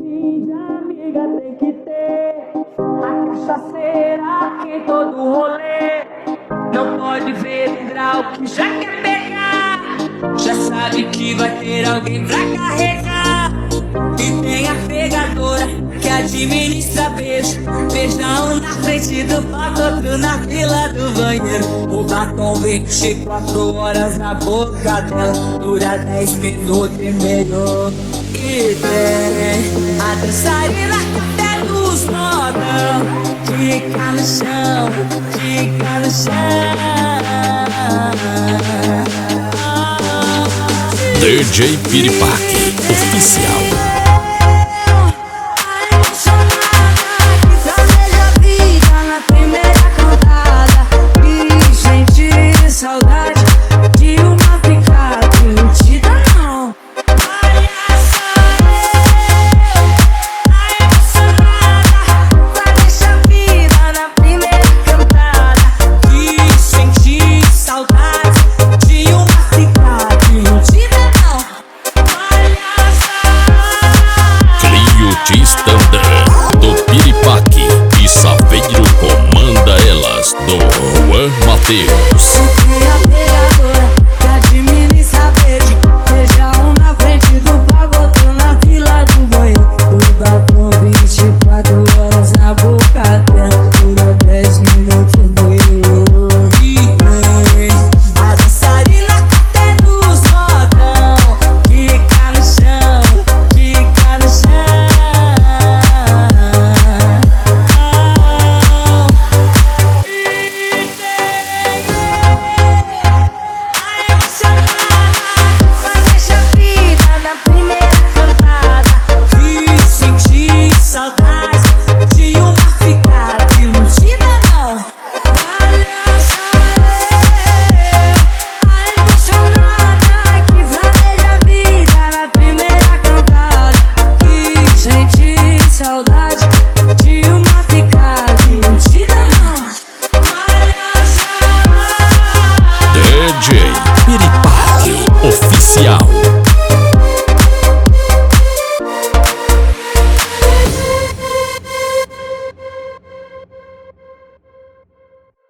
fim de amiga tem que ter a cachaceira em todo rolê. Não pode ver o grau que já quer pegar, já sabe que vai ter alguém pra carregar. E tem a pegadora que administra beijo, beijão na frente do palco, outro na fila do banheiro. O batom 24 horas na boca dela, dura 10 minutos e meio. E tem a dançarina até dos modão, fica no chão, fica no chão. DJ Piripaque Oficial. Do Piripaque e Saveiro comanda elas do Juan Mateus. A pegadora que administra beijo, beijão na frente do palco, outro na fila do banheiro. O batom 24 horas na boca dela, dura 10 minutos e meio. A dançarina até dos modão, fica no chão, fica no chão. DJ Piripaque Oficial.